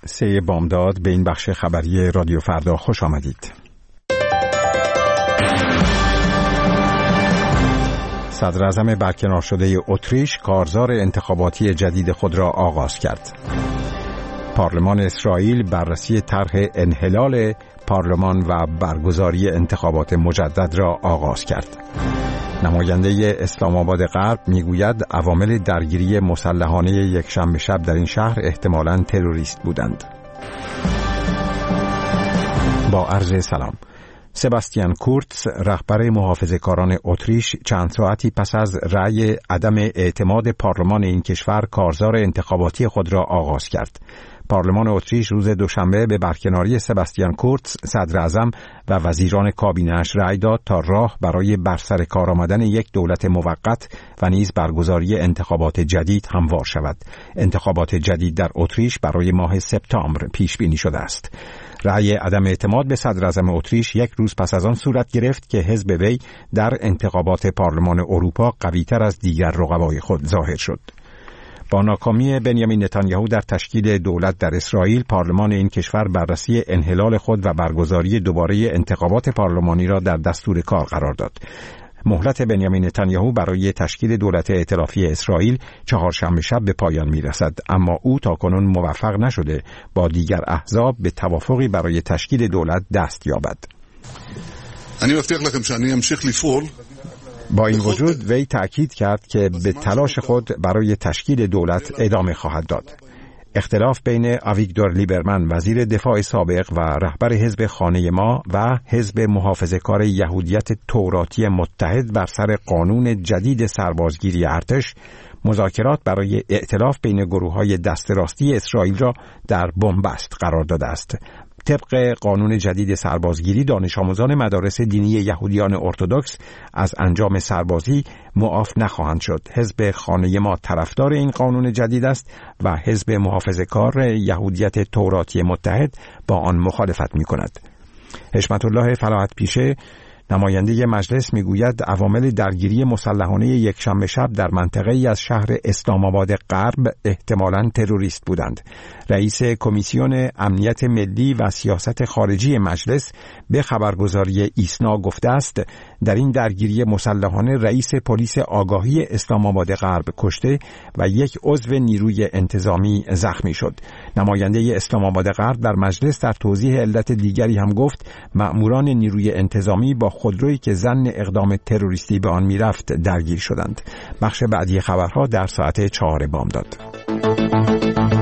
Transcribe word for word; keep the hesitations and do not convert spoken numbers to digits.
سه بامداد به این بخش خبری رادیو فردا خوش آمدید. صدر اعظم برکنار شده اتریش کارزار انتخاباتی جدید خود را آغاز کرد. پارلمان اسرائیل بررسی طرح انحلال پارلمان و برگزاری انتخابات مجدد را آغاز کرد. نماینده اسلام آباد غرب میگوید عوامل درگیری مسلحانه یکشنبه شب در این شهر احتمالاً تروریست بودند. با عرض سلام. سباستیان کورتز رهبر محافظه‌کاران اتریش چند ساعتی پس از رأی عدم اعتماد پارلمان این کشور کارزار انتخاباتی خود را آغاز کرد. پارلمان اتریش روز دوشنبه به برکناری سباستیان کورتز صدر اعظم و وزیران کابینه‌اش رأی داد تا راه برای برسر کار آمدن یک دولت موقت و نیز برگزاری انتخابات جدید هموار شود. انتخابات جدید در اتریش برای ماه سپتامبر پیش بینی شده است. رأی عدم اعتماد به صدر اعظم اتریش یک روز پس از آن صورت گرفت که حزب وی در انتخابات پارلمان اروپا قوی‌تر از دیگر رقبای خود ظاهر شد. با ناکامی بنیامین نتانیاهو در تشکیل دولت در اسرائیل، پارلمان این کشور بررسی انحلال خود و برگزاری دوباره انتخابات پارلمانی را در دستور کار قرار داد. مهلت بنیامین نتانیاهو برای تشکیل دولت ائتلافی اسرائیل چهارشنبه شب به پایان می‌رسد، اما او تاکنون موفق نشده با دیگر احزاب به توافقی برای تشکیل دولت دست یابد. با این وجود وی تأکید کرد که به تلاش خود برای تشکیل دولت ادامه خواهد داد. اختلاف بین آویگدور لیبرمن وزیر دفاع سابق و رهبر حزب خانه ما و حزب محافظه‌کار یهودیت توراتی متحد بر سر قانون جدید سربازگیری ارتش مذاکرات برای ائتلاف بین گروه‌های دست راستی اسرائیل را در بنبست قرار داده است. طبق قانون جدید سربازگیری دانش آموزان مدارس دینی یهودیان ارتدوکس از انجام سربازی معاف نخواهند شد. حزب خانه ما طرفدار این قانون جدید است و حزب محافظه‌کار یهودیت توراتی متحد با آن مخالفت می‌کند. حشمت الله فلاحت پیشه نماینده مجلس میگوید عوامل درگیری مسلحانه یکشنبه شب در منطقه‌ای از شهر اسلام آباد غرب احتمالاً تروریست بودند. رئیس کمیسیون امنیت ملی و سیاست خارجی مجلس به خبرگزاری ایسنا گفته است در این درگیری مسلحانه رئیس پلیس آگاهی اسلام آباد غرب کشته و یک عضو نیروی انتظامی زخمی شد. نماینده اسلام آباد غرب در مجلس در توضیح علت دیگری هم گفت مأموران نیروی انتظامی با خودرویی که ظن اقدام تروریستی به آن میرفت درگیر شدند. بخش بعدی خبرها در ساعت چهار بامداد.